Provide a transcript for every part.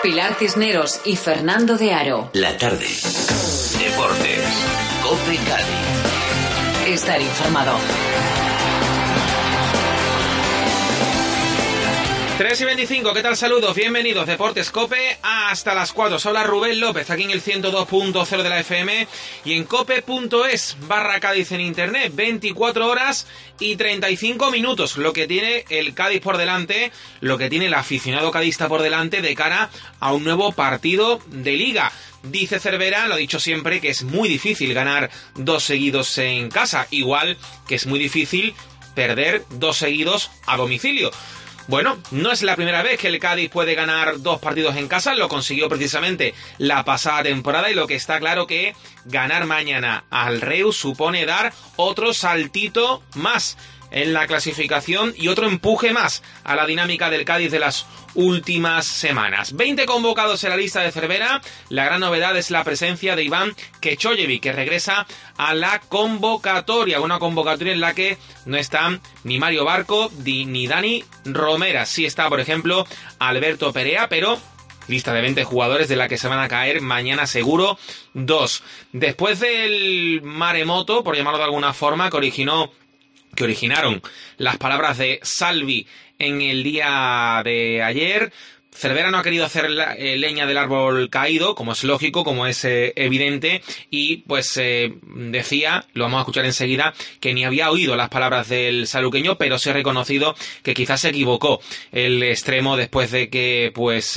Pilar Cisneros y Fernando de Aro. La tarde. Deportes. COPE Cádiz. Estar informado. 3:25, ¿qué tal? Saludos, bienvenidos, Deportes COPE, hasta las 4. Os habla Rubén López, aquí en el 102.0 de la FM y en cope.es/Cádiz en internet. 24 horas y 35 minutos, lo que tiene el Cádiz por delante, lo que tiene el aficionado cadista por delante de cara a un nuevo partido de Liga. Dice Cervera, lo ha dicho siempre, que es muy difícil ganar 2 seguidos en casa, igual que es muy difícil perder 2 seguidos a domicilio. Bueno, no es la primera vez que el Cádiz puede ganar 2 partidos en casa, lo consiguió precisamente la pasada temporada y lo que está claro que ganar mañana al Reus supone dar otro saltito más en la clasificación y otro empuje más a la dinámica del Cádiz de las últimas semanas. 20 convocados en la lista de Cervera. La gran novedad es la presencia de Iván Kechoyevic, que regresa a la convocatoria. Una convocatoria en la que no están ni Mario Barco ni Dani Romera. Sí está, por ejemplo, Alberto Perea, pero lista de 20 jugadores de la que se van a caer mañana seguro 2. Después del maremoto, por llamarlo de alguna forma, que originaron las palabras de Salvi en el día de ayer, Cervera no ha querido hacer leña del árbol caído, como es lógico, como es evidente, y pues decía, lo vamos a escuchar enseguida, que ni había oído las palabras del saluqueño, pero sí ha reconocido que quizás se equivocó el extremo después de que pues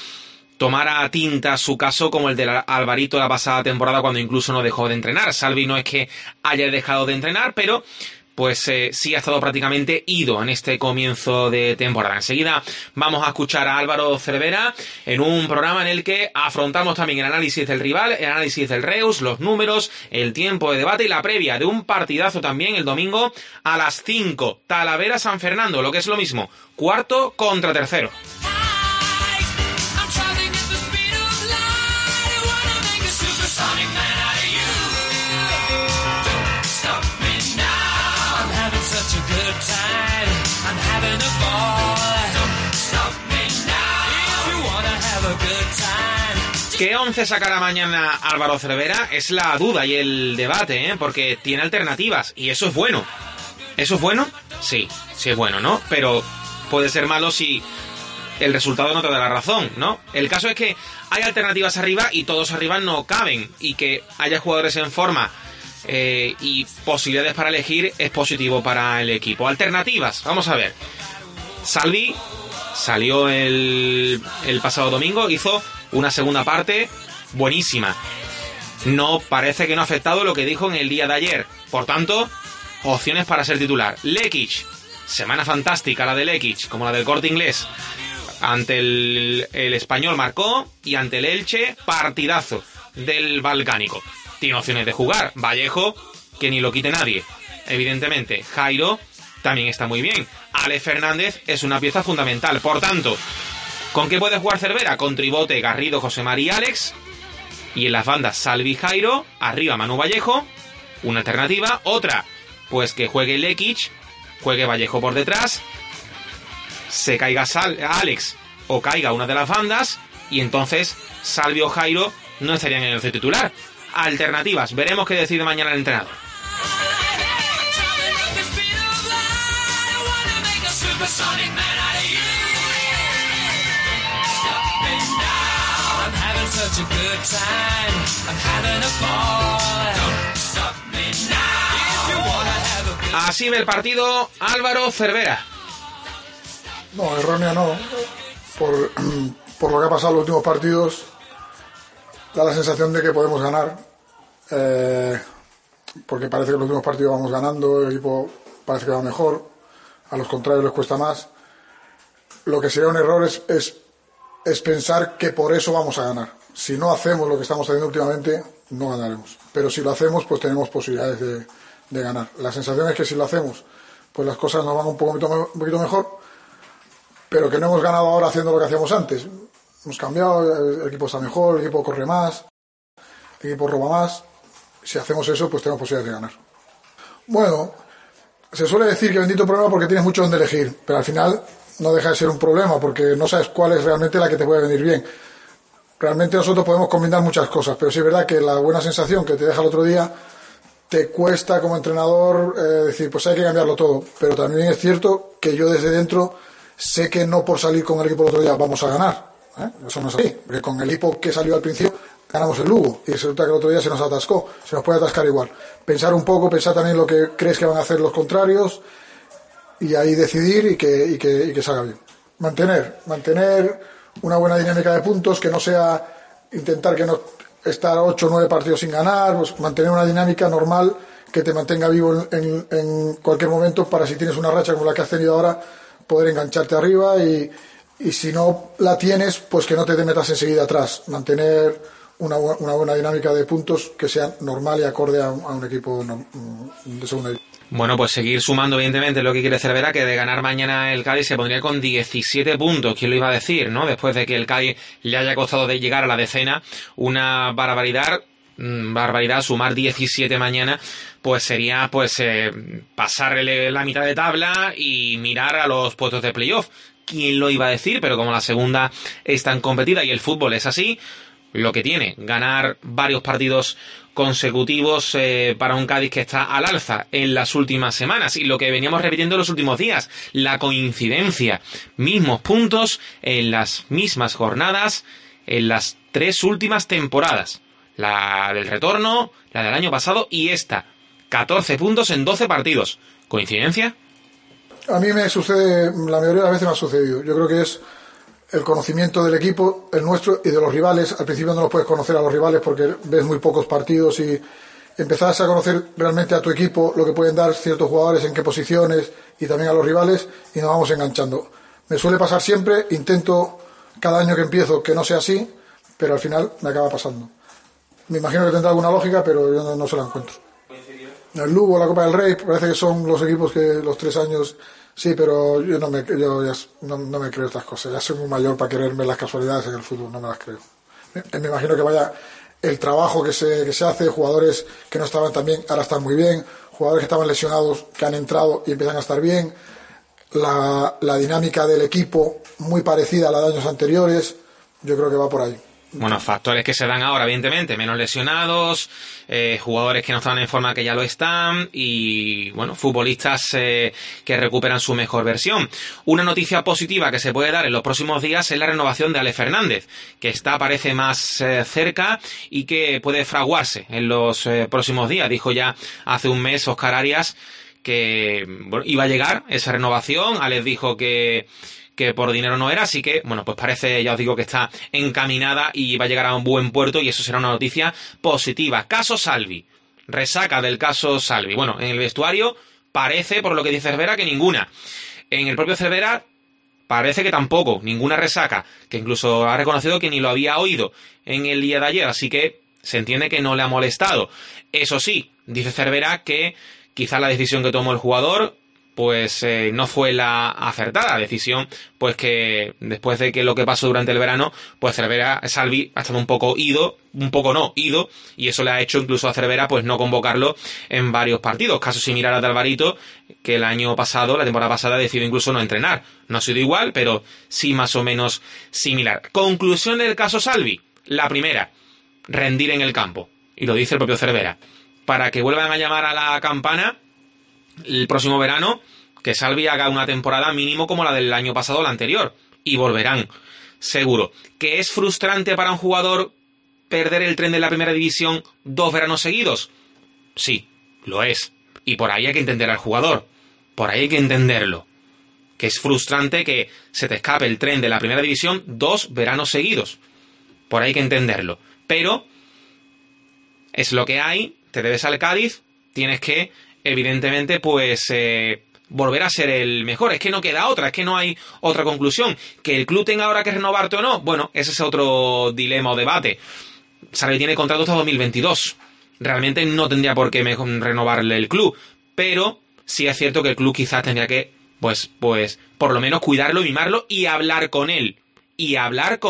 tomara tinta su caso como el de Alvarito la pasada temporada, cuando incluso no dejó de entrenar. Salvi no es que haya dejado de entrenar, pero pues sí ha estado prácticamente ido en este comienzo de temporada. Enseguida vamos a escuchar a Álvaro Cervera en un programa en el que afrontamos también el análisis del rival, el análisis del Reus, los números, el tiempo de debate y la previa de un partidazo también el domingo a las 5. Talavera-San Fernando, lo que es lo mismo, cuarto contra tercero. ¿Qué 11 sacará mañana Álvaro Cervera? Es la duda y el debate, porque tiene alternativas y eso es bueno. ¿Eso es bueno? Sí, sí es bueno, ¿no? Pero puede ser malo si el resultado no te da la razón, ¿no? El caso es que hay alternativas arriba y todos arriba no caben, y que haya jugadores en forma y posibilidades para elegir es positivo para el equipo. Alternativas, vamos a ver. Salvi salió el pasado domingo, hizo una segunda parte buenísima. No parece que no ha afectado lo que dijo en el día de ayer. Por tanto, opciones para ser titular. Lekic, semana fantástica la de Lekic, como la del Corte Inglés. Ante el Español marcó, y ante el Elche, partidazo del Balcánico. Tiene opciones de jugar. Vallejo, que ni lo quite nadie, evidentemente. Jairo también está muy bien. Ale Fernández es una pieza fundamental. Por tanto, ¿con qué puede jugar Cervera? Con Tribote, Garrido, José María, Alex. Y en las bandas Salvi, Jairo. Arriba Manu Vallejo. Una alternativa. Otra, pues que juegue Lekic, juegue Vallejo por detrás, se caiga Alex o caiga una de las bandas, y entonces Salvi o Jairo no estarían en el 11 titular. Alternativas. Veremos qué decide mañana el entrenador. Así ve el partido Álvaro Cervera. No, errónea no. Por lo que ha pasado en los últimos partidos, da la sensación de que podemos ganar. Porque parece que en los últimos partidos vamos ganando, el equipo parece que va mejor, a los contrarios les cuesta más. Lo que sería un error es pensar que por eso vamos a ganar. Si no hacemos lo que estamos haciendo últimamente, no ganaremos. Pero si lo hacemos, pues tenemos posibilidades de ganar. La sensación es que si lo hacemos, pues las cosas nos van un poquito mejor, pero que no hemos ganado ahora haciendo lo que hacíamos antes. Hemos cambiado, el equipo está mejor, el equipo corre más, el equipo roba más. Si hacemos eso, pues tenemos posibilidades de ganar. Bueno, se suele decir que bendito problema porque tienes mucho donde elegir, pero al final no deja de ser un problema porque no sabes cuál es realmente la que te puede venir bien. realmente nosotros podemos combinar muchas cosas, pero sí es verdad que la buena sensación que te deja el otro día te cuesta como entrenador decir, pues hay que cambiarlo todo. Pero también es cierto que yo desde dentro sé que no por salir con el equipo el otro día vamos a ganar. Eso no es así, porque con el equipo que salió al principio ganamos el Lugo y resulta que el otro día se nos atascó, se nos puede atascar igual. Pensar un poco, pensar también lo que crees que van a hacer los contrarios y ahí decidir y que salga bien. Mantener una buena dinámica de puntos, que no sea intentar que no estar 8 o 9 partidos sin ganar, pues mantener una dinámica normal que te mantenga vivo en cualquier momento para, si tienes una racha como la que has tenido ahora, poder engancharte arriba y si no la tienes, pues que no te metas enseguida atrás. Mantener una buena dinámica de puntos que sea normal y acorde a un equipo de segunda división. Bueno, pues seguir sumando, evidentemente, lo que quiere Cervera, que de ganar mañana el Cádiz se pondría con 17 puntos. ¿Quién lo iba a decir, no? Después de que el Cádiz le haya costado de llegar a la decena, una barbaridad, sumar 17 mañana, pues sería pasarle la mitad de tabla y mirar a los puestos de playoff. ¿Quién lo iba a decir? Pero como la segunda es tan competida y el fútbol es así, lo que tiene, ganar varios partidos consecutivos para un Cádiz que está al alza en las últimas semanas, y lo que veníamos repitiendo en los últimos días, la coincidencia, mismos puntos en las mismas jornadas en las 3 últimas temporadas, la del retorno, la del año pasado y esta, 14 puntos en 12 partidos. ¿Coincidencia? A mí me sucede, la mayoría de las veces me ha sucedido. Yo creo que es el conocimiento del equipo, el nuestro y de los rivales. Al principio no los puedes conocer a los rivales porque ves muy pocos partidos y empezás a conocer realmente a tu equipo, lo que pueden dar ciertos jugadores, en qué posiciones, y también a los rivales, y nos vamos enganchando. Me suele pasar siempre, intento cada año que empiezo que no sea así, pero al final me acaba pasando. Me imagino que tendrá alguna lógica, pero yo no se la encuentro. El Lugo, la Copa del Rey, parece que son los equipos que los 3 años... Sí, pero yo no me creo estas cosas. Ya soy muy mayor para creerme las casualidades en el fútbol, no me las creo. Me imagino que vaya el trabajo que se hace, jugadores que no estaban tan bien, ahora están muy bien, jugadores que estaban lesionados, que han entrado y empiezan a estar bien, la dinámica del equipo muy parecida a la de años anteriores, yo creo que va por ahí. Bueno, factores que se dan ahora, evidentemente, menos lesionados, jugadores que no estaban en forma que ya lo están y, bueno, futbolistas que recuperan su mejor versión. Una noticia positiva que se puede dar en los próximos días es la renovación de Alex Fernández, que parece más cerca y que puede fraguarse en los próximos días. Dijo ya hace un mes Óscar Arias que iba a llegar esa renovación. Alex dijo que por dinero no era, así que, bueno, pues parece, ya os digo, que está encaminada y va a llegar a un buen puerto, y eso será una noticia positiva. Caso Salvi, resaca del caso Salvi. Bueno, en el vestuario parece, por lo que dice Cervera, que ninguna. En el propio Cervera parece que tampoco, ninguna resaca, que incluso ha reconocido que ni lo había oído en el día de ayer, así que se entiende que no le ha molestado. Eso sí, dice Cervera que quizá la decisión que tomó el jugador pues no fue la acertada decisión, pues que después de que lo que pasó durante el verano, pues Salvi ha estado un poco ido, y eso le ha hecho incluso a Cervera pues no convocarlo en varios partidos. Caso similar al de Alvarito, que la temporada pasada decidió incluso no entrenar. No ha sido igual, pero sí más o menos similar. Conclusión del caso Salvi, la primera, rendir en el campo, y lo dice el propio Cervera, para que vuelvan a llamar a la campana el próximo verano, que Salvi haga una temporada mínimo como la del año pasado o la anterior, y volverán, seguro. ¿Que es frustrante para un jugador perder el tren de la primera división 2 veranos seguidos? Sí, lo es, y por ahí hay que entender al jugador, por ahí hay que entenderlo, que es frustrante que se te escape el tren de la primera división 2 veranos seguidos, por ahí hay que entenderlo, pero es lo que hay, te debes al Cádiz, tienes que evidentemente, pues volver a ser el mejor. Es que no queda otra, es que no hay otra conclusión. ¿Que el club tenga ahora que renovarte o no? Bueno, ese es otro dilema o debate. Salvi tiene contrato hasta 2022. Realmente no tendría por qué renovarle el club. Pero sí es cierto que el club quizás tendría que, pues por lo menos cuidarlo, mimarlo y hablar con él. Ya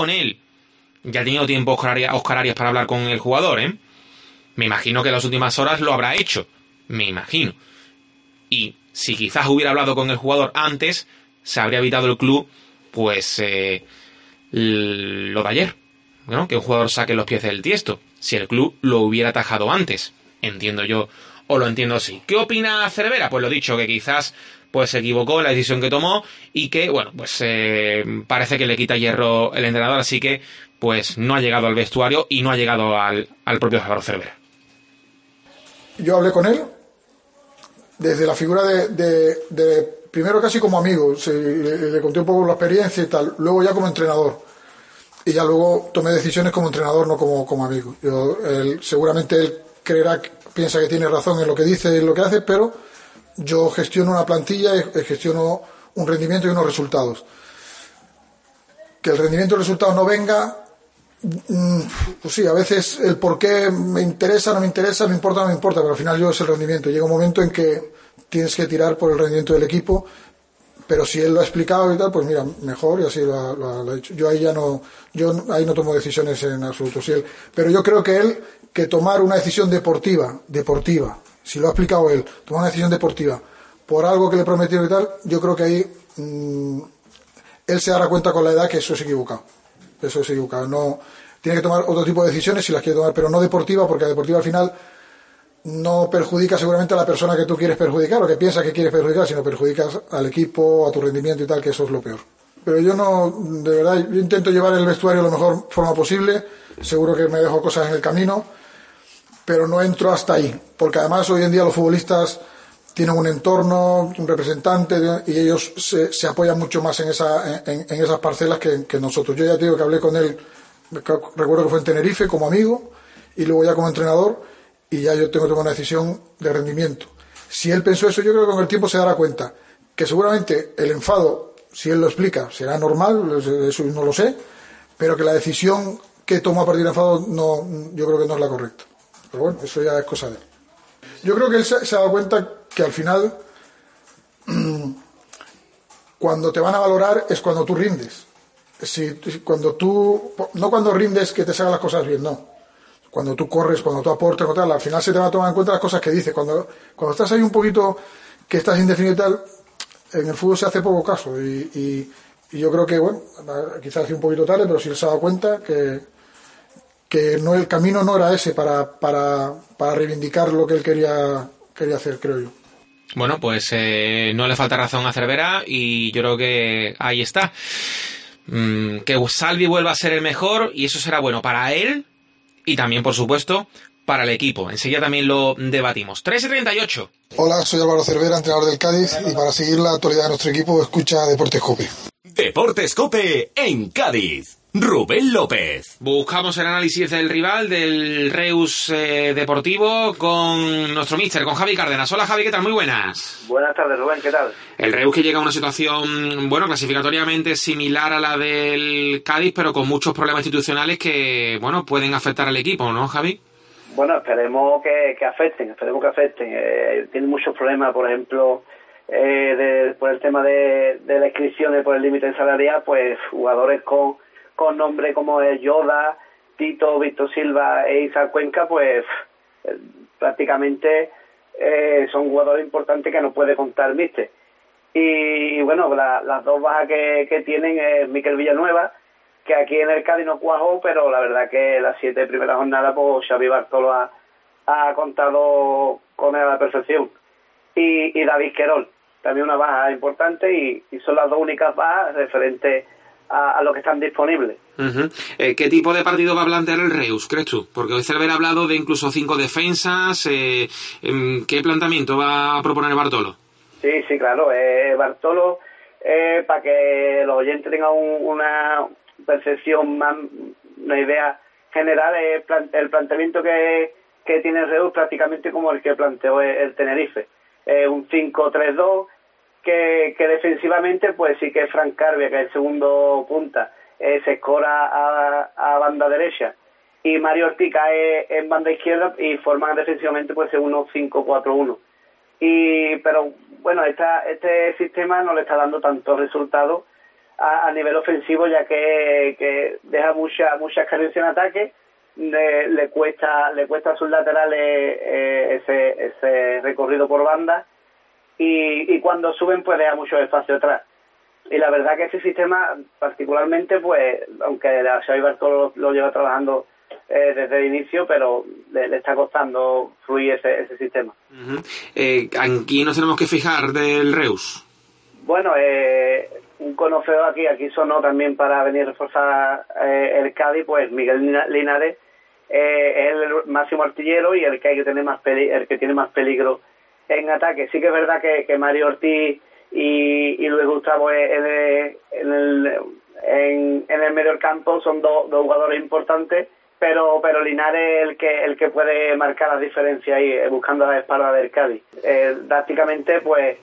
ha tenido tiempo Óscar Arias para hablar con el jugador, ¿eh? Me imagino que en las últimas horas lo habrá hecho. Me imagino. Y si quizás hubiera hablado con el jugador antes, se habría evitado el club, pues, lo de ayer. bueno, que un jugador saque los pies del tiesto, si el club lo hubiera atajado antes. Entiendo yo, o lo entiendo así. ¿Qué opina Cervera? Pues lo dicho, que quizás pues se equivocó en la decisión que tomó y que, bueno, pues parece que le quita hierro el entrenador, así que pues no ha llegado al vestuario y no ha llegado al propio Álvaro Cervera. Yo hablé con él desde la figura de primero casi como amigo, le conté un poco la experiencia y tal, luego ya como entrenador, y ya luego tomé decisiones como entrenador, no como amigo. Seguramente él piensa que tiene razón en lo que dice y en lo que hace, pero yo gestiono una plantilla y gestiono un rendimiento y unos resultados. Que el rendimiento y el resultado no venga, pues sí, a veces el por qué me interesa, no me interesa, me importa, no me importa, pero al final yo es el rendimiento. Llega un momento en que tienes que tirar por el rendimiento del equipo, pero si él lo ha explicado y tal, pues mira, mejor, y así lo ha dicho. Yo ahí no tomo decisiones en absoluto. Pero yo creo que tomar una decisión deportiva, si lo ha explicado él, tomar una decisión deportiva por algo que le prometió y tal, yo creo que ahí él se dará cuenta con la edad que eso es equivocado. No, tiene que tomar otro tipo de decisiones si las quiere tomar, pero no deportiva, porque la deportiva al final no perjudica seguramente a la persona que tú quieres perjudicar o que piensas que quieres perjudicar, sino perjudicas al equipo, a tu rendimiento y tal, que eso es lo peor. Pero yo no, de verdad, yo intento llevar el vestuario de la mejor forma posible, seguro que me dejo cosas en el camino, pero no entro hasta ahí, porque además hoy en día los futbolistas tienen un entorno, un representante, y ellos se apoyan mucho más en esas parcelas que nosotros. Yo ya te digo que hablé con él, recuerdo que fue en Tenerife como amigo, y luego ya como entrenador, y ya yo tengo que tomar una decisión de rendimiento. Si él pensó eso, yo creo que con el tiempo se dará cuenta que seguramente el enfado, si él lo explica, será normal, eso no lo sé, pero que la decisión que tomó a partir del enfado yo creo que no es la correcta. Pero bueno, eso ya es cosa de él. Yo creo que él se ha dado cuenta que al final cuando te van a valorar es cuando tú rindes. No cuando rindes que te salgan las cosas bien, no. Cuando tú corres, cuando tú aportas, al final se te van a tomar en cuenta las cosas que dices. Cuando estás ahí un poquito que estás indefinido y tal, en el fútbol se hace poco caso. Y yo creo que, bueno, quizás hace un poquito tarde, pero sí se ha dado cuenta que no, el camino no era ese para reivindicar lo que él quería hacer, creo yo. Bueno, pues no le falta razón a Cervera y yo creo que ahí está. Que Salvi vuelva a ser el mejor y eso será bueno para él y también, por supuesto, para el equipo. Enseguida también lo debatimos. 3:38. Hola, soy Álvaro Cervera, entrenador del Cádiz, y para seguir la actualidad de nuestro equipo, escucha Deportes COPE. Deportes COPE en Cádiz. Rubén López. Buscamos el análisis del rival, del Reus Deportivo, con nuestro míster, con Javi Cárdenas. Hola Javi, ¿qué tal? Muy buenas. Buenas tardes, Rubén, ¿qué tal? El Reus que llega a una situación, bueno, clasificatoriamente similar a la del Cádiz, pero con muchos problemas institucionales que, bueno, pueden afectar al equipo, ¿no, Javi? Bueno, esperemos que afecten. Tienen muchos problemas, por ejemplo, por el tema de las inscripciones por el límite salarial, pues jugadores con nombre como es Yoda, Tito, Víctor Silva e Isaac Cuenca, pues prácticamente son jugadores importantes que no puede contar el míster. Y bueno, las dos bajas que tienen es Miquel Villanueva, que aquí en el Cádiz no cuajó, pero la verdad que las 7 primeras jornadas pues Xavi Bartolo ha contado con él a la perfección. Y David Querol, también una baja importante, y son las dos únicas bajas referentes a lo que están disponibles. Uh-huh. ¿Qué tipo de partido va a plantear el Reus, crees tú? Porque hoy Cervera ha hablado de incluso 5 defensas. ¿Qué planteamiento va a proponer Bartolo? Sí, claro. Bartolo, para que los oyentes tengan una percepción más, una idea general, el planteamiento que tiene el Reus prácticamente como el que planteó el Tenerife. Un 5-3-2, que defensivamente pues sí que Fran Carbia, que es el segundo punta, se escora a banda derecha, y Mario Ortiz cae en banda izquierda y forman defensivamente pues unos 5-4-1. Pero bueno, este sistema no le está dando tantos resultados a nivel ofensivo, ya que deja muchas carencias en ataque. Le cuesta a sus laterales ese recorrido por banda, y cuando suben pues deja mucho espacio atrás. la verdad que ese sistema, particularmente, pues, aunque Xavi Bartolo lo lleva trabajando desde el inicio, pero le está costando fluir ese sistema. Aquí nos tenemos que fijar del Reus. Bueno, un conocedor aquí sonó también para venir a reforzar el Cádiz, pues Miguel Linares es el máximo artillero y el que tiene más peligro en ataque. Sí que es verdad que Mario Ortiz y Luis Gustavo en el medio del campo son dos jugadores importantes, pero Linares es el que puede marcar las diferencias ahí, buscando la espalda del Cádiz. Prácticamente pues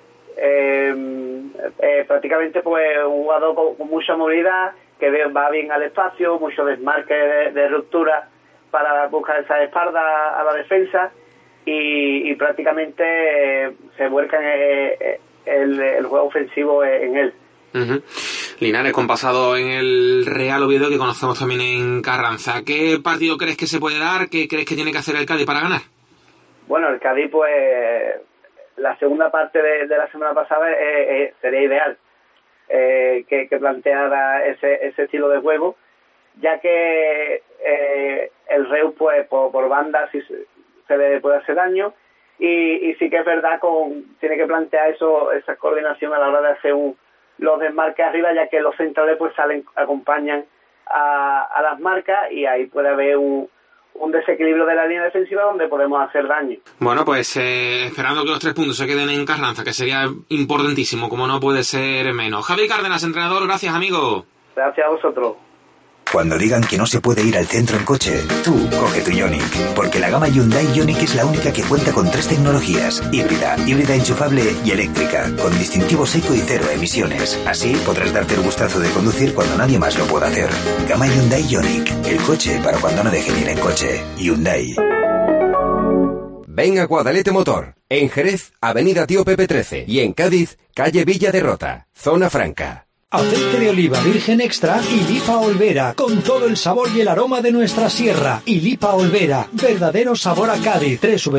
un jugador con mucha movilidad, que va bien al espacio, mucho desmarque de ruptura para buscar esa espalda a la defensa, y prácticamente se vuelca el juego ofensivo en él. Linares, con pasado en el Real Oviedo, que conocemos también en Carranza. ¿Qué partido crees que se puede dar? ¿Qué crees que tiene que hacer el Cádiz para ganar? Bueno, el Cádiz, pues la segunda parte de la semana pasada sería ideal que planteara ese estilo de juego, ya que el Reus, pues por banda sí se le puede hacer daño, y sí que es verdad tiene que plantear esa coordinación a la hora de hacer los desmarques arriba, ya que los centrales pues acompañan a las marcas, y ahí puede haber un desequilibrio de la línea defensiva donde podemos hacer daño. Bueno, pues esperando que los 3 puntos se queden en Carranza, que sería importantísimo, como no puede ser menos. Javi Cárdenas, entrenador, gracias, amigo. Gracias a vosotros. Cuando digan que no se puede ir al centro en coche, tú coge tu Ioniq, porque la gama Hyundai Ioniq es la única que cuenta con 3 tecnologías: híbrida enchufable y eléctrica, con distintivo seco y 0 emisiones. Así podrás darte el gustazo de conducir cuando nadie más lo pueda hacer. Gama Hyundai Ioniq, el coche para cuando no dejen ir en coche. Hyundai. Ven a Guadalete Motor, en Jerez, Avenida Tío Pepe 13, y en Cádiz, calle Villa de Rota, Zona Franca. Aceite de oliva virgen extra y Lipa Olvera, con todo el sabor y el aroma de nuestra sierra. Y Lipa Olvera, verdadero sabor a Cádiz.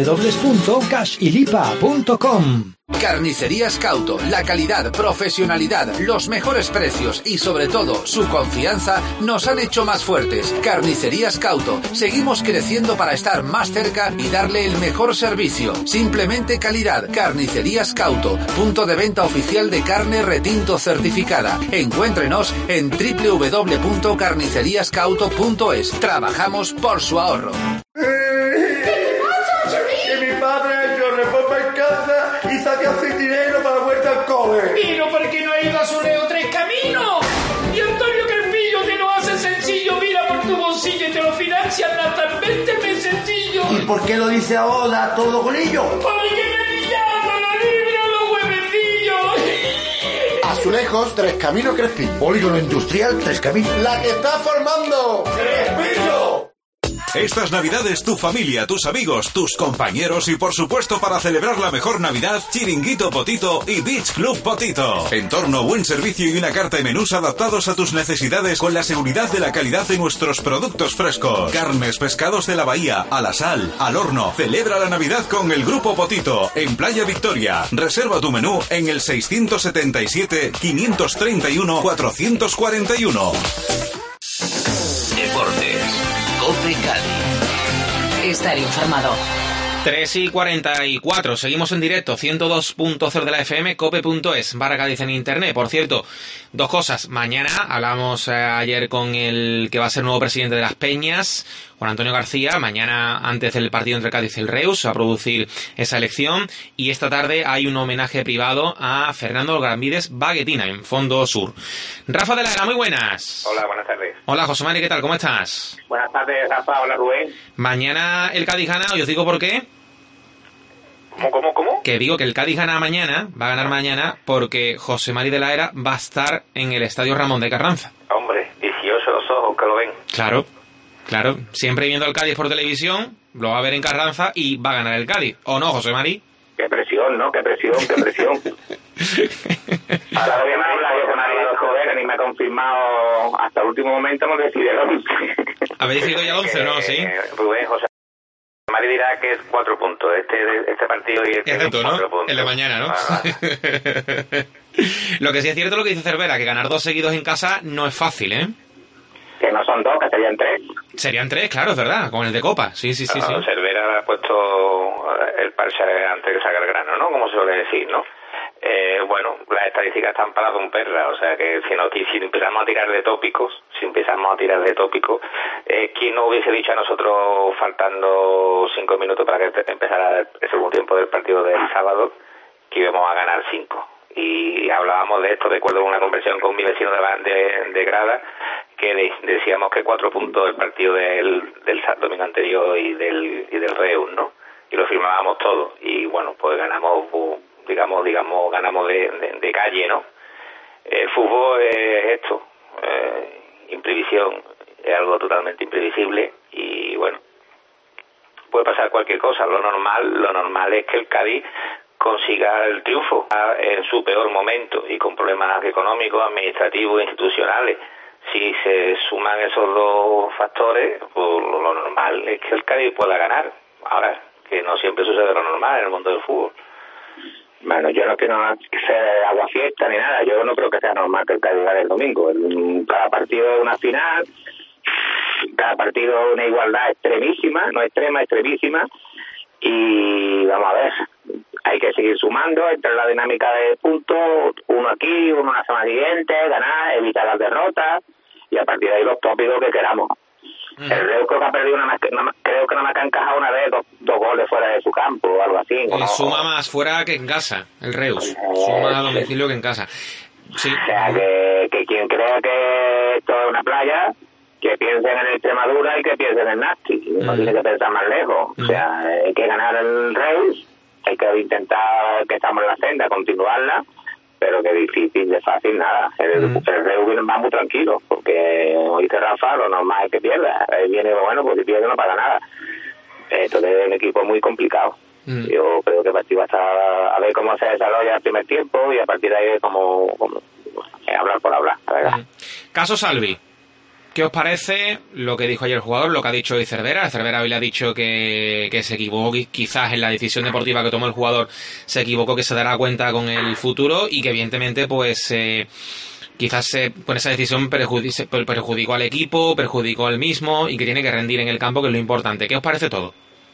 www.cashilipa.com. Carnicerías Cauto, la calidad, profesionalidad, los mejores precios y sobre todo su confianza nos han hecho más fuertes. Carnicerías Cauto, seguimos creciendo para estar más cerca y darle el mejor servicio. Simplemente calidad. Carnicerías Cauto, punto de venta oficial de carne retinto certificada. Encuéntrenos en www.carniceriascauto.es. Trabajamos por su ahorro. Y saque hace dinero para la vuelta al cole. Pero porque no ha ido a su Leo 3 Caminos. Y Antonio Carpillo te lo hace sencillo, mira por tu bolsillo y te lo financian hasta en 20 meses sencillo. ¿Y por qué lo dice ahora todo con ello? Porque me llaman la libre a los huevecillos. Azulejos, 3 Caminos Crespin. Polígono industrial, 3 Caminos. ¡La que está formando! ¡Crespillo! Estas Navidades, tu familia, tus amigos, tus compañeros y por supuesto para celebrar la mejor Navidad, Chiringuito Potito y Beach Club Potito. Entorno, buen servicio y una carta de menús adaptados a tus necesidades con la seguridad de la calidad de nuestros productos frescos. Carnes, pescados de la bahía, a la sal, al horno. Celebra la Navidad con el Grupo Potito en Playa Victoria. Reserva tu menú en el 677-531-441. Deportes. COPE Cádiz. Estar informado. 3:44, seguimos en directo, 102.0 de la FM, cope.es, /Cádiz en internet. Por cierto, 2 cosas. Mañana hablamos ayer con el que va a ser nuevo presidente de Las Peñas, Juan Antonio García. Mañana, antes del partido entre Cádiz y el Reus, a producir esa elección. Y esta tarde hay un homenaje privado a Fernando Gramvides Baguetina, en Fondo Sur. Rafa de la Era, muy buenas. Hola, buenas tardes. Hola, José Mari, ¿qué tal? ¿Cómo estás? Buenas tardes, Rafa. Hola, Rubén. Mañana el Cádiz gana, y os digo por qué. ¿Cómo? Que digo que el Cádiz gana mañana, va a ganar mañana, porque José Mari de la Era va a estar en el Estadio Ramón de Carranza. Hombre, 18 los ojos que lo ven. Claro. Siempre viendo al Cádiz por televisión, lo va a ver en Carranza y va a ganar el Cádiz. ¿O no, José Mari? Qué presión, ¿no? Qué presión. Ahora voy a hablar yo con Ariel Joder, ni me ha confirmado hasta el último momento, hemos decidido el 11. ¿Habéis decidido ya el 11 o no? Sí. Rubén, José Mari dirá que es 4 puntos. Este partido y es 4 puntos. El de mañana, ¿no? Lo que sí es cierto lo que dice Cervera, que ganar 2 seguidos en casa no es fácil, ¿eh? Que no son 2, que serían 3. Serían 3, claro, es verdad, con el de Copa. Sí. Cervera ha puesto el parche antes de sacar grano, ¿no? Como se suele decir, ¿no? Bueno, las estadísticas están para Don Perra, o sea que si empezamos a tirar de tópicos, ¿quién no hubiese dicho a nosotros faltando 5 minutos para que empezara el segundo tiempo del partido del sábado que íbamos a ganar 5? Y hablábamos de esto, recuerdo una conversación con mi vecino de grada, que decíamos que 4 puntos el partido del domingo anterior y del Reus, ¿no? Y lo firmábamos todo, y bueno, pues ganamos, ganamos de calle, ¿no? El fútbol es esto, imprevisión, es algo totalmente imprevisible, y bueno, puede pasar cualquier cosa. Lo normal es que el Cádiz consiga el triunfo en su peor momento y con problemas económicos, administrativos, institucionales. Si se suman esos 2 factores, pues lo normal es que el Cádiz pueda ganar. Ahora, que no siempre sucede lo normal en el mundo del fútbol. Bueno, yo no quiero que sea agua fiesta ni nada. Yo no creo que sea normal que el Cádiz gane el domingo. Cada partido es una final, cada partido es una igualdad extremísima, no extrema, extremísima. Y vamos a ver, hay que seguir sumando, entrar en la dinámica de puntos, uno aquí, uno la semana siguiente, ganar, evitar las derrotas y a partir de ahí los tópicos que queramos. El Reus creo que ha perdido creo que nada más que ha encajado una vez 2 goles fuera de su campo o algo así. ¿No? Suma más fuera que en casa, el Reus. Suma a domicilio que en casa. Sí. O sea, que quien crea que esto es una playa, que piensen en Extremadura y que piensen en Nasti. No tiene que pensar más lejos. O sea, hay que ganar el Reus, hay que intentar que estamos en la senda, continuarla, pero que difícil, de fácil, nada. El Reus va muy tranquilo, porque como dice Rafa, lo normal es que pierda. Ahí viene, bueno, pues si pierde no pasa nada. Esto es un equipo muy complicado. Yo creo que el partido va a estar a ver cómo se desarrolla el primer tiempo y a partir de ahí como hablar por hablar, la verdad. Caso Salvi. ¿Qué os parece lo que dijo ayer el jugador, lo que ha dicho hoy Cervera? Cervera hoy le ha dicho que se equivocó quizás en la decisión deportiva que tomó el jugador, se equivocó, que se dará cuenta con el futuro y que evidentemente pues quizás con esa decisión perjudicó al equipo, perjudicó al mismo y que tiene que rendir en el campo, que es lo importante. ¿Qué os parece todo?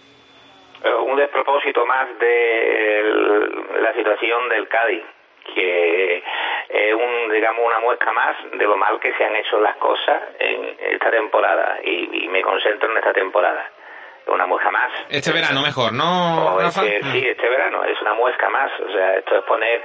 Un despropósito más de la situación del Cádiz, que es una muestra más de lo mal que se han hecho las cosas en esta temporada y me concentro en esta temporada. Una muestra más. Este verano mejor, ¿no, Rafa? Sí, este verano es una muestra más. O sea, esto es poner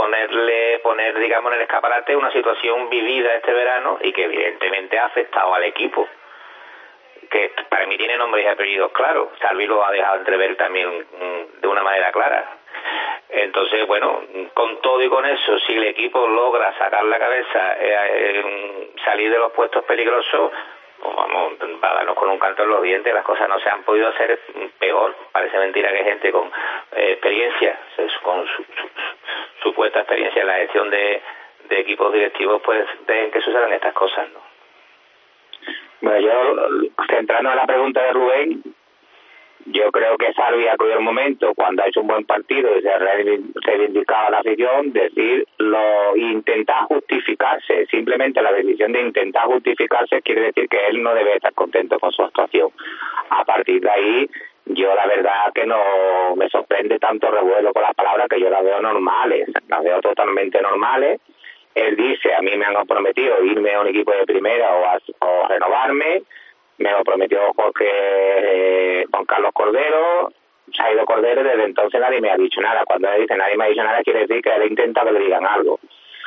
digamos en el escaparate una situación vivida este verano y que evidentemente ha afectado al equipo, que para mí tiene nombres y apellidos claros. Salvi lo ha dejado entrever también de una manera clara. Entonces, bueno, con todo y con eso, si el equipo logra sacar la cabeza, salir de los puestos peligrosos, pues vamos a darnos con un canto en los dientes. Las cosas no se han podido hacer peor. Parece mentira que gente con experiencia, con supuesta experiencia en la gestión de equipos directivos, pues dejen que sucedan estas cosas, ¿no? Bueno, yo, centrando en la pregunta de Rubén, yo creo que Salvi ha cogido el momento, cuando ha hecho un buen partido y se ha reivindicado a la afición, intentar justificarse. Simplemente la decisión de intentar justificarse quiere decir que él no debe estar contento con su actuación. A partir de ahí, yo la verdad que no me sorprende tanto revuelo con las palabras, que yo las veo normales, las veo totalmente normales. Él dice, a mí me han prometido irme a un equipo de primera o renovarme. Me lo prometió Juan Carlos Cordero, se ha ido Cordero, desde entonces nadie me ha dicho nada. Cuando él dice nadie me ha dicho nada, quiere decir que él intenta que le digan algo.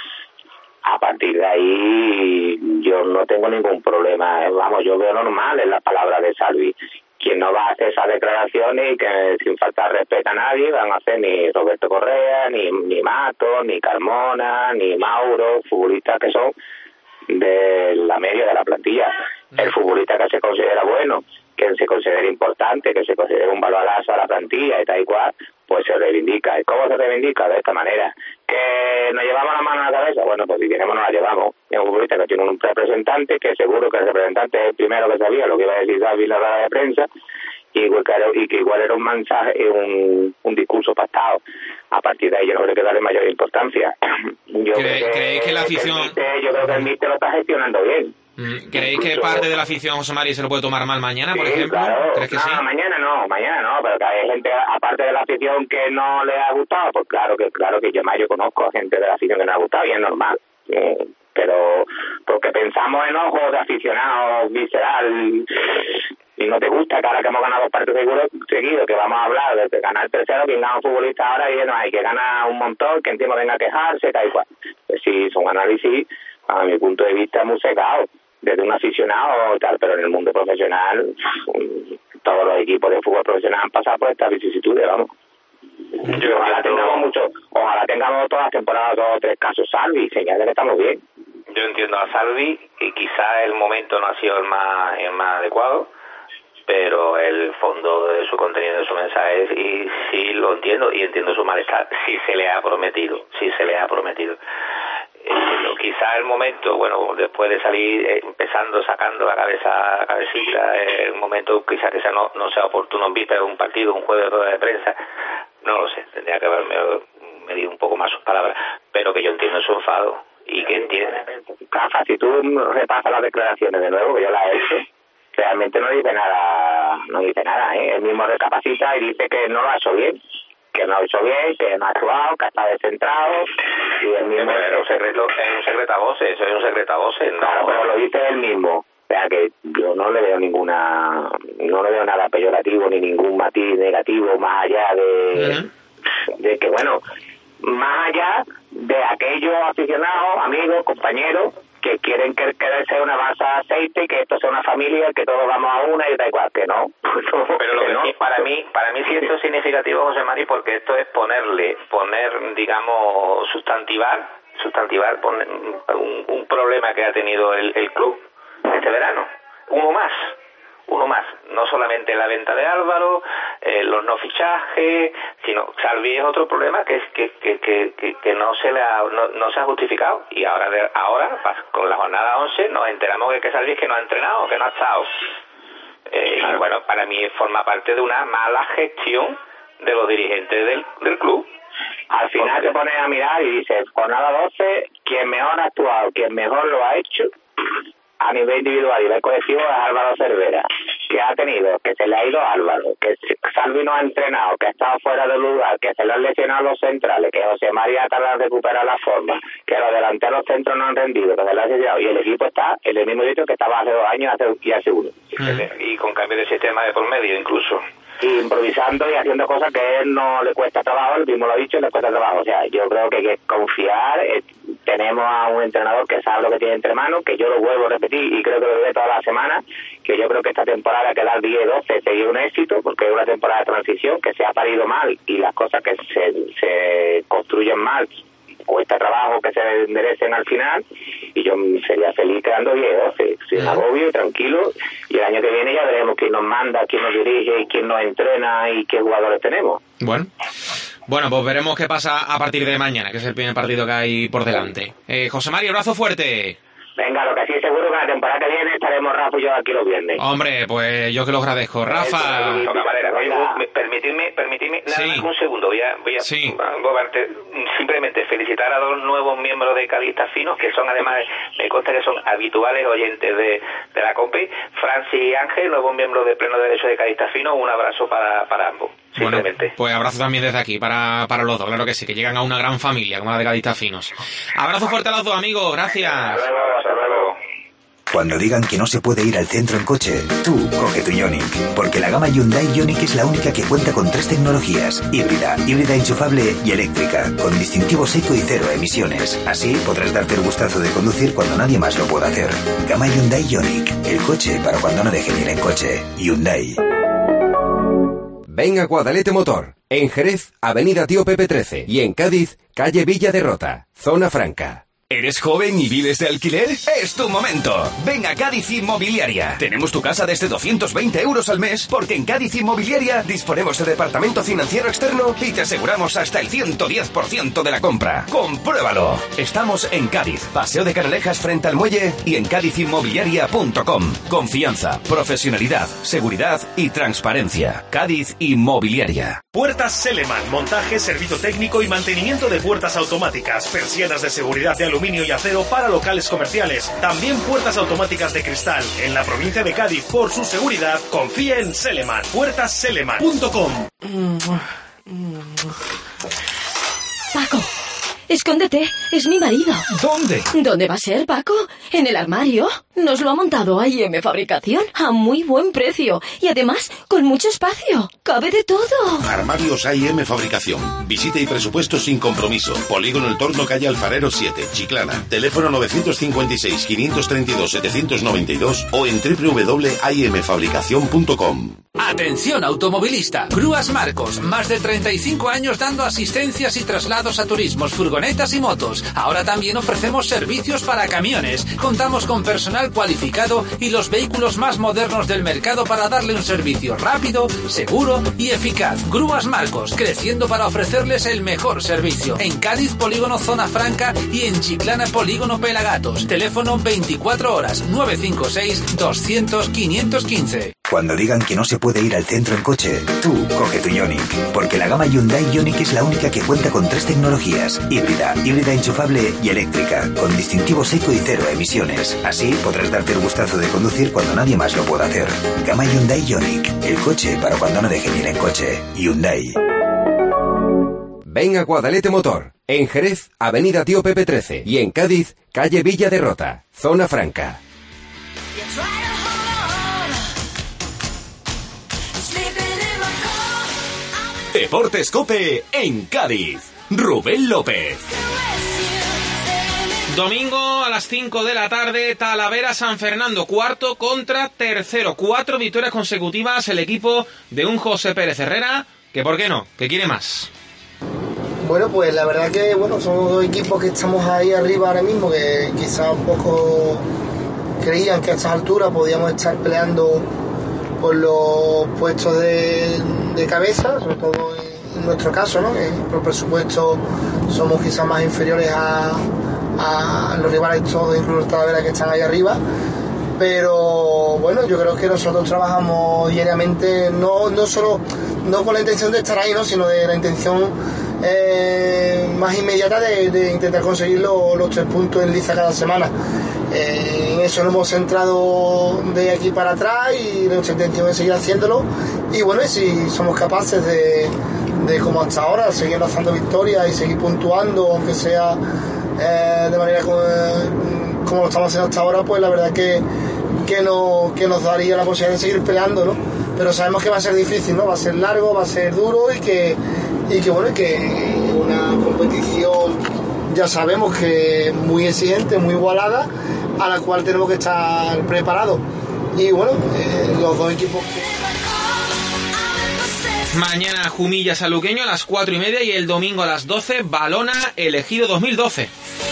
A partir de ahí yo no tengo ningún problema. Vamos, yo veo normal en las palabras de Salvi. Quien no va a hacer esas declaraciones y que sin faltar respeto a nadie van a hacer ni Roberto Correa, ni Mato, ni Carmona, ni Mauro, futbolistas que son de la media de la plantilla. El futbolista que se considera bueno, que se considera importante, que se considera un balonazo a la plantilla y tal y cual, pues se reivindica. ¿Y cómo se reivindica? De esta manera. ¿Que nos llevamos la mano a la cabeza? Bueno, pues si queremos nos la llevamos. Es un futbolista que tiene un representante, que seguro que el representante es el primero que sabía lo que iba a decir David en la rueda de prensa, y que igual era un mensaje, un discurso pactado. A partir de ahí yo no creo que darle mayor importancia. ¿Creéis que la afición... Yo creo que el míster lo está gestionando bien. ¿Creéis que parte de la afición, José Mari, se lo puede tomar mal mañana, por ejemplo? Claro. ¿Crees que sí? Mañana no, pero que hay gente, aparte de la afición, que no le ha gustado, pues claro que yo conozco a gente de la afición que no le ha gustado y es normal. Pero porque pensamos en ojos de aficionados visceral y no te gusta que ahora que hemos ganado 2 partidos seguidos, que vamos a hablar de ganar el tercero, que gana un futbolista ahora y no hay que ganar un montón, que encima venga a quejarse, tal y cual. Pues sí, son análisis, a mi punto de vista, muy secados, desde un aficionado tal, pero en el mundo profesional, todos los equipos de fútbol profesional han pasado por estas vicisitudes, vamos. Ojalá tengamos todas las temporadas 2 o 3 casos Salvi, señal de que estamos bien. Yo entiendo a Salvi y quizá el momento no ha sido el más adecuado, pero el fondo de su contenido, de su mensaje, y sí lo entiendo y entiendo su malestar. Sí se le ha prometido. Quizá el momento, bueno, después de salir empezando, sacando la cabecita, el momento quizá que no sea oportuno en vista de un partido, un jueves de prensa, no lo sé, tendría que haberme medido un poco más sus palabras, pero que yo entiendo su enfado y que entiende. Cafa, si tú repasas las declaraciones de nuevo, que yo las he hecho, realmente no dice nada, él mismo recapacita y dice que no lo ha hecho bien, que no ha actuado, que está descentrado, y él mismo... Es un secreto a voces, eso es un secreto a voces, ¿no? Claro, pero lo dice él mismo. O sea que yo no le veo nada peyorativo ni ningún matiz negativo más allá de que, bueno, más allá de aquellos aficionados, amigos, compañeros que quieren que sea una base de aceite y que esto sea una familia, que todos vamos a una y da igual, que no. Pero lo que no. Para mí sí esto es significativo, José Mari, porque esto es poner, digamos, sustantivar un problema que ha tenido el club este verano. Uno más, no solamente la venta de Álvaro, los no fichajes, sino Salvi es otro problema que no se ha justificado, y ahora con la jornada 11 nos enteramos de que Salvi es que no ha entrenado, que no ha estado. Y bueno, para mí forma parte de una mala gestión de los dirigentes del club. Al final te pones a mirar y dices, jornada 12, quien mejor ha actuado, quien mejor lo ha hecho a nivel individual y nivel colectivo es Álvaro Cervera, que ha tenido, que se le ha ido Álvaro, que Salvi no ha entrenado, que ha estado fuera del lugar, que se le han lesionado los centrales, que José María ha tardado en recuperar la forma, que los delanteros centros no han rendido, que se le ha lesionado, y el equipo está en el mismo sitio que estaba hace 2 años y hace 1. Y con cambio de sistema de por medio incluso. Y improvisando y haciendo cosas que a él no le cuesta trabajo, él mismo lo ha dicho, le cuesta trabajo. O sea, yo creo que hay que confiar. Tenemos a un entrenador que sabe lo que tiene entre manos, que yo lo vuelvo a repetir y creo que lo diré toda la semana, que yo creo que esta temporada que da 10-12 sería un éxito, porque es una temporada de transición que se ha parido mal y las cosas que se construyen mal cuesta trabajo que se enderecen al final, y yo sería feliz quedando 10-12, sin agobio y tranquilo, y el año que viene ya veremos quién nos manda, quién nos dirige, quién nos entrena y qué jugadores tenemos. Bueno, pues veremos qué pasa a partir de mañana, que es el primer partido que hay por delante. José María, abrazo fuerte. Venga, lo que sí es seguro que la temporada que viene estaremos Rafa y yo aquí los viernes. Hombre, pues yo que lo agradezco. Rafa. Permitidme un segundo. Voy a simplemente felicitar a 2 nuevos miembros de Cadistas Finos, que son además, me consta que son habituales oyentes de la COPE. Francis y Ángel, nuevos miembros de pleno derecho de Cadistas Finos. Un abrazo para ambos. Bueno, pues abrazo también desde aquí para los dos, claro que sí, que llegan a una gran familia como la de Cadistas Finos. Abrazo fuerte a los dos, amigos, gracias. Hasta luego. Cuando digan que no se puede ir al centro en coche, tú coge tu Ioniq, porque la gama Hyundai Ioniq es la única que cuenta con 3 tecnologías: híbrida enchufable y eléctrica, con distintivo seco y 0 emisiones. Así podrás darte el gustazo de conducir cuando nadie más lo pueda hacer. Gama Hyundai Ioniq, el coche para cuando no dejen ir en coche. Hyundai. Ven a Guadalete Motor. En Jerez, Avenida Tío Pepe 13. Y en Cádiz, calle Villa de Rota, Zona Franca. ¿Eres joven y vives de alquiler? ¡Es tu momento! Ven a Cádiz Inmobiliaria. Tenemos tu casa desde 220 euros al mes, porque en Cádiz Inmobiliaria disponemos de departamento financiero externo y te aseguramos hasta el 110% de la compra. ¡Compruébalo! Estamos en Cádiz, Paseo de Canalejas frente al muelle y en cádizinmobiliaria.com. Confianza, profesionalidad, seguridad y transparencia. Cádiz Inmobiliaria. Puertas Seleman, montaje, servicio técnico y mantenimiento de puertas automáticas, persianas de seguridad de aluminio y acero para locales comerciales. También puertas automáticas de cristal. En la provincia de Cádiz, por su seguridad, confía en Seleman. Puertasseleman.com. Paco, escóndete, es mi marido. ¿Dónde? ¿Dónde va a ser, Paco? ¿En el armario? Nos lo ha montado A&M Fabricación a muy buen precio y además con mucho espacio. Cabe de todo. Armarios A&M Fabricación. Visita y presupuesto sin compromiso. Polígono El Torno, calle Alfarero 7, Chiclana. Teléfono 956-532-792 o en www.amfabricacion.com. Atención automovilista, Grúas Marcos, más de 35 años dando asistencias y traslados a turismos, furgonetas y motos. Ahora también ofrecemos servicios para camiones. Contamos con personal cualificado y los vehículos más modernos del mercado para darle un servicio rápido, seguro y eficaz. Grúas Marcos, creciendo para ofrecerles el mejor servicio. En Cádiz, Polígono Zona Franca y en Chiclana, Polígono Pelagatos. Teléfono 24 horas, 956-200-515. Cuando digan que no se puede ir al centro en coche, tú coge tu Ioniq, porque la gama Hyundai Ioniq es la única que cuenta con 3 tecnologías: híbrida enchufable y eléctrica, con distintivo seco y 0 emisiones. Así podrás darte el gustazo de conducir cuando nadie más lo pueda hacer. Gama Hyundai Ioniq, el coche para cuando no dejen ir en coche. Hyundai. Ven a Guadalete Motor. En Jerez, Avenida Tío Pepe 13. Y en Cádiz, calle Villa de Rota, Zona Franca. Deportes COPE en Cádiz. Rubén López. Domingo a las 5 de la tarde, Talavera San Fernando, cuarto contra tercero. 4 victorias consecutivas el equipo de un José Pérez Herrera, que por qué no, que quiere más. Bueno, pues la verdad que somos dos equipos que estamos ahí arriba ahora mismo, que quizás un poco creían que a estas alturas podíamos estar peleando por los puestos de cabeza, sobre todo en nuestro caso, ¿no? Que por presupuesto somos quizás más inferiores a los rivales todos, incluso Talavera, que están ahí arriba. Pero bueno, yo creo que nosotros trabajamos diariamente, no con la intención de estar ahí, ¿no? Sino de la intención más inmediata de intentar conseguir los 3 puntos en liza cada semana. En eso nos hemos centrado de aquí para atrás y nuestra intención es seguir haciéndolo. Y bueno, si somos capaces de como hasta ahora, seguir lanzando victorias y seguir puntuando, aunque sea de manera como lo estamos haciendo hasta ahora, pues la verdad que nos daría la posibilidad de seguir peleando, ¿no? Pero sabemos que va a ser difícil, ¿no? Va a ser largo, va a ser duro y que una competición, ya sabemos que muy exigente, muy igualada, a la cual tenemos que estar preparados. Y bueno, los dos equipos. Mañana Jumilla Saluqueño a las 4:30 y el domingo a las 12 Balona Elegido 2012.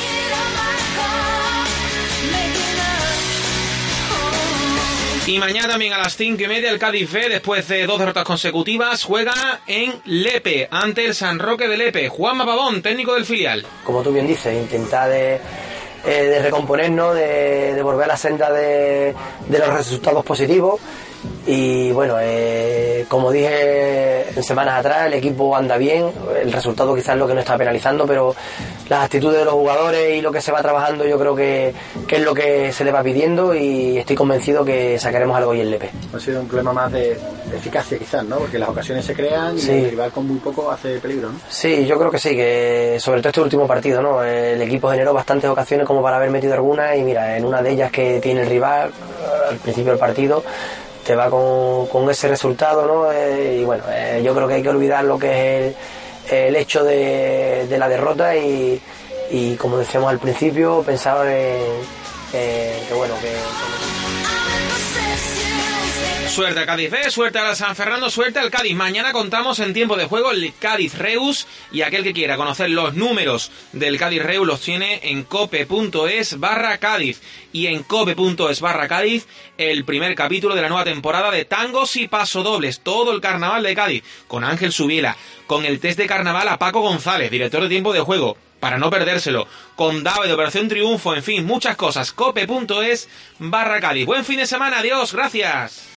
Y mañana también a las 5:30 el Cádiz B, después de 2 derrotas consecutivas, juega en Lepe ante el San Roque de Lepe. Juanma Pavón, técnico del filial. Como tú bien dices, intentar de recomponernos, de volver a la senda de los resultados positivos. Y bueno, como dije en semanas atrás, el equipo anda bien, el resultado quizás es lo que nos está penalizando, pero las actitudes de los jugadores y lo que se va trabajando yo creo que es lo que se le va pidiendo y estoy convencido que sacaremos algo hoy en Lepe. Ha sido un problema más de eficacia quizás, ¿no? Porque las ocasiones se crean y el rival con muy poco hace peligro, ¿no? Sí, yo creo que sí, que sobre todo este último partido, ¿no? El equipo generó bastantes ocasiones como para haber metido algunas y mira, en una de ellas que tiene el rival al principio del partido te va con ese resultado, ¿no? Y bueno, yo creo que hay que olvidar lo que es el hecho de la derrota y como decíamos al principio, pensaba que bueno, que... Suerte al Cádiz B, suerte al San Fernando, suerte al Cádiz. Mañana contamos en tiempo de juego el Cádiz-Reus y aquel que quiera conocer los números del Cádiz-Reus los tiene en cope.es/Cádiz y en cope.es/Cádiz el primer capítulo de la nueva temporada de Tangos y Pasodobles, todo el carnaval de Cádiz, con Ángel Subiela, con el test de carnaval a Paco González, director de tiempo de juego, para no perdérselo, con Dave de Operación Triunfo, en fin, muchas cosas. cope.es/Cádiz. Buen fin de semana, adiós, gracias.